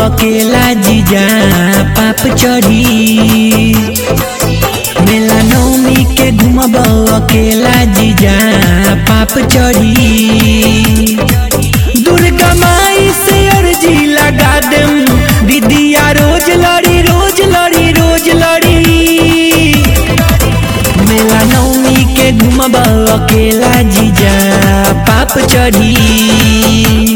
अकेला जीजा पाप चढ़ी। मेला नवमी के घूमब अकेला जीजा पाप चढ़ी। दुर्गा माई से अर्जी लगा देम दीदिया रोज लड़ी रोज लड़ी रोज लड़ी। मेला नवमी के घूमब अकेला जीजा पाप चढ़ी।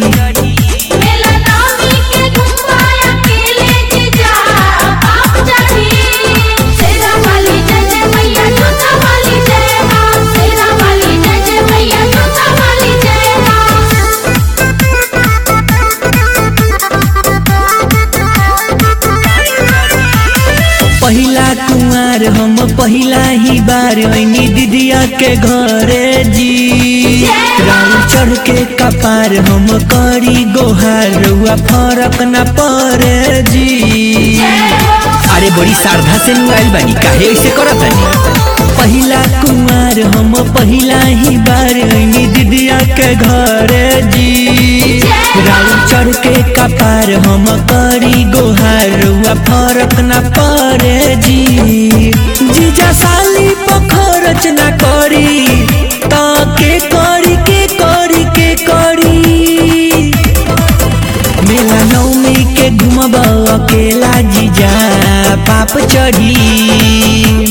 पहिला कुंवर हम पहिला ही बार ऐनी दीदिया के घरे जी। राम चढ़ के कपार हम करी गोहार रुआ फरक न पड़े जी। अरे बड़ी श्रद्धा से नुआइल बानी काहे ऐसे करत बानी। पहिला कुंवर हम पहिला ही बार ऐनी दीदिया के घरे जी। राम चढ़ के कपार हम करी गोहार रुआ फरक न पड़े जी। जीजा साली पखरच न करी तो के करी के करी के करी। मेला नवमी के घूमब अकेला जीजा पाप चढ़ी।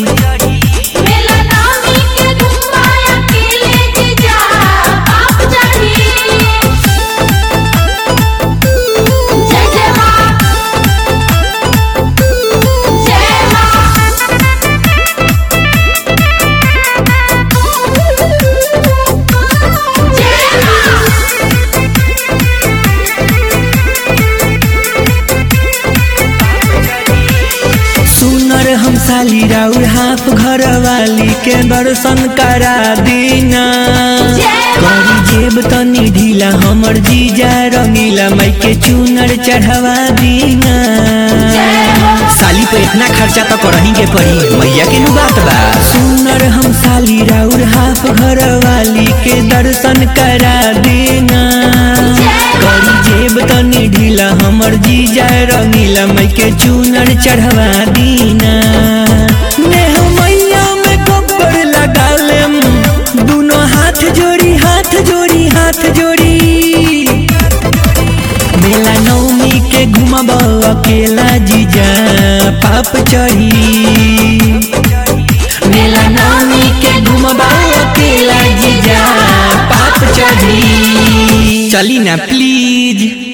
सुनर हम साली राउर हाफ घर वाली के दर्शन करा दीना। करी जेब तनी ढीला हमर जीजा रंगीला माई के चूनर चढ़वा दीना। साली पे इतना खर्चा तो करही के पड़ी मैया के नु बात बा। सुनर हम साली राउर हाफ घर वाली के दर्शन करा दीना। करी जेब तनी ढीला हमर जीजा रंगीला माई के चूनर चढ़वा दीना। नेह मैया में गोबर लगा लेम दोनों हाथ जोड़ी हाथ जोड़ी हाथ जोड़ी। मेला नवमी के घूमब अकेला जीजा पाप चढ़ी। मेला नवमी के घूमब अकेला जीजा पाप चढ़ी। चली ना प्लीज।